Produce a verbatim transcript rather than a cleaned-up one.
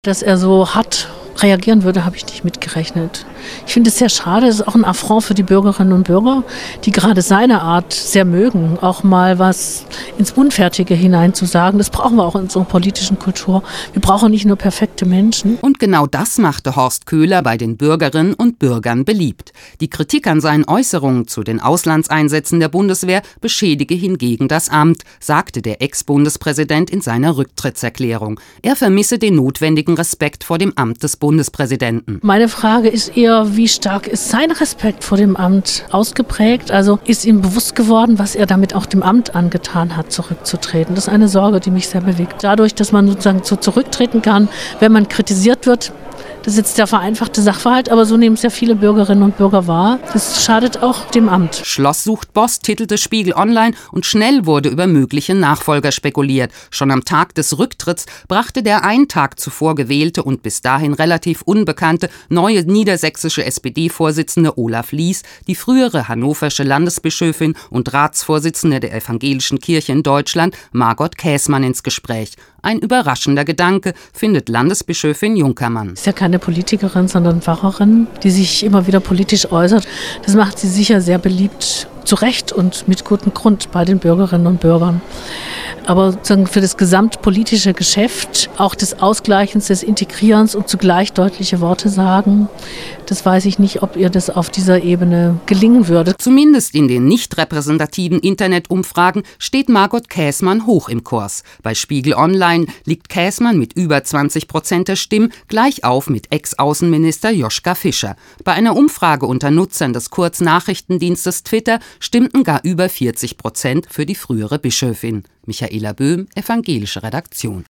Dass er so hart reagieren würde, habe ich nicht mitgerechnet. Ich finde es sehr schade, es ist auch ein Affront für die Bürgerinnen und Bürger, die gerade seine Art sehr mögen, auch mal was ins Unfertige hineinzusagen. Das brauchen wir auch in unserer politischen Kultur. Wir brauchen nicht nur perfekte Menschen. Und genau das machte Horst Köhler bei den Bürgerinnen und Bürgern beliebt. Die Kritik an seinen Äußerungen zu den Auslandseinsätzen der Bundeswehr beschädige hingegen das Amt, sagte der Ex-Bundespräsident in seiner Rücktrittserklärung. Er vermisse den notwendigen Respekt vor dem Amt des Bundespräsidenten. Meine Frage ist eher, wie stark ist sein Respekt vor dem Amt ausgeprägt? Also ist ihm bewusst geworden, was er damit auch dem Amt angetan hat, zurückzutreten? Das ist eine Sorge, die mich sehr bewegt. Dadurch, dass man sozusagen so zurücktreten kann, wenn man kritisiert wird, das ist jetzt der vereinfachte Sachverhalt, aber so nehmen es ja viele Bürgerinnen und Bürger wahr. Das schadet auch dem Amt. Schloss sucht Boss, titelte Spiegel Online, und schnell wurde über mögliche Nachfolger spekuliert. Schon am Tag des Rücktritts brachte der einen Tag zuvor gewählte und bis dahin relativ unbekannte neue niedersächsische S P D-Vorsitzende Olaf Lies die frühere hannoversche Landesbischöfin und Ratsvorsitzende der Evangelischen Kirche in Deutschland, Margot Käßmann, ins Gespräch. Ein überraschender Gedanke, findet Landesbischöfin Junkermann. Ist ja keine Politikerin, sondern Pfarrerin, die sich immer wieder politisch äußert. Das macht sie sicher sehr beliebt, zu Recht und mit gutem Grund bei den Bürgerinnen und Bürgern. Aber sozusagen für das gesamtpolitische Geschäft, auch des Ausgleichens, des Integrierens und zugleich deutliche Worte sagen, das weiß ich nicht, ob ihr das auf dieser Ebene gelingen würde. Zumindest in den nicht repräsentativen Internetumfragen steht Margot Käßmann hoch im Kurs. Bei Spiegel Online liegt Käßmann mit über zwanzig Prozent der Stimmen gleich auf mit Ex-Außenminister Joschka Fischer. Bei einer Umfrage unter Nutzern des Kurznachrichtendienstes Twitter stimmten gar über vierzig Prozent für die frühere Bischöfin. Michaela Böhm, evangelische Redaktion.